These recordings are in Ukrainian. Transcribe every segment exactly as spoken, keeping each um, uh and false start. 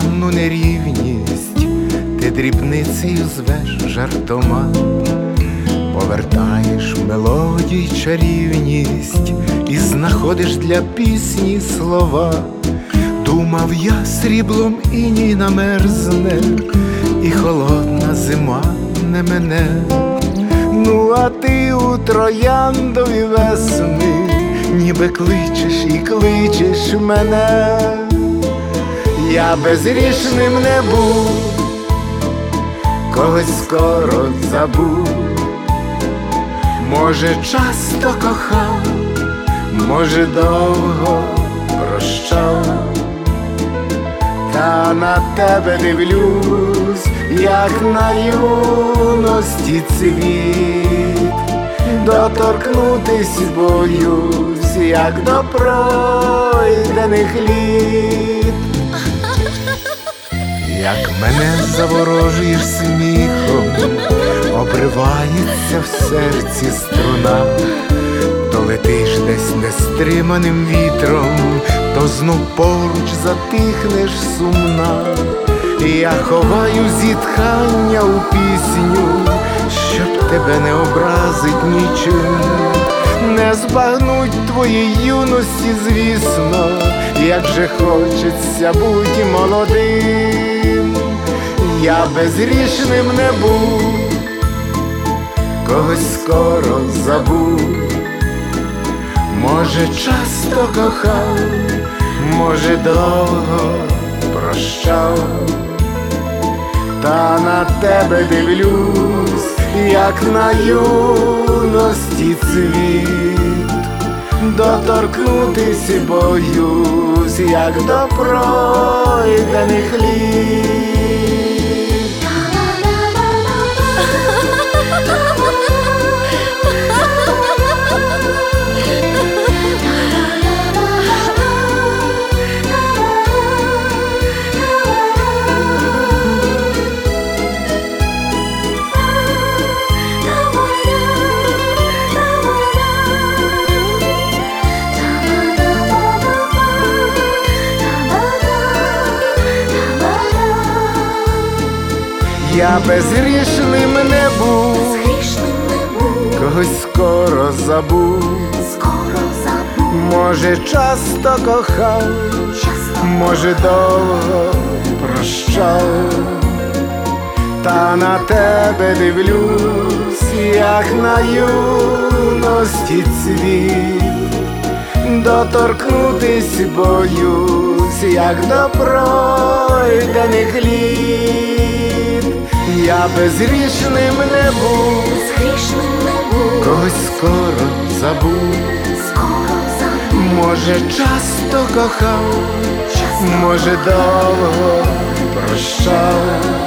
темну нерівність ти дрібницею звеш жартома, повертаєш мелодій чарівність і знаходиш для пісні слова. Думав я, сріблом іній намерзне, і холодна зима не мене. Ну а ти у трояндові весни ніби кличеш і кличеш мене. Я безрішним не був, когось скоро забув. Може, часто кохав, може, довго прощав. Та на тебе дивлюсь, як на юності цвіт. Доторкнутись боюсь, як до пройдених літ. Як мене заворожуєш сміхом, обривається в серці струна. То летиш десь нестриманим вітром, то знов поруч затихнеш сумна. Я ховаю зітхання у пісню, щоб тебе не образить нічим. Не збагнуть твої юності, звісно, як же хочеться бути молодим. Я безрішним не був, когось скоро забув. Може, часто кохав, може, довго прощав. Та на тебе дивлюсь, як на юності цвіт. Доторкнутись боюсь, як до пройдених літ. Я безгрішним не був, когось скоро забув. Може, часто кохав, може, довго прощав. Та на тебе дивлюсь, як на юності цвіт. Доторкнутись боюсь, як до пройдених літ. Я безгрішним не був, когось скоро забув. Може, часто кохав, може, довго прощав.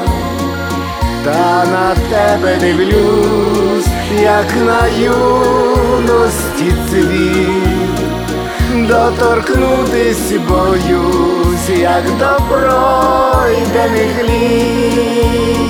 Та на тебе дивлюсь, як на юності цвіт. Доторкнутись боюсь, як до пройдених літ.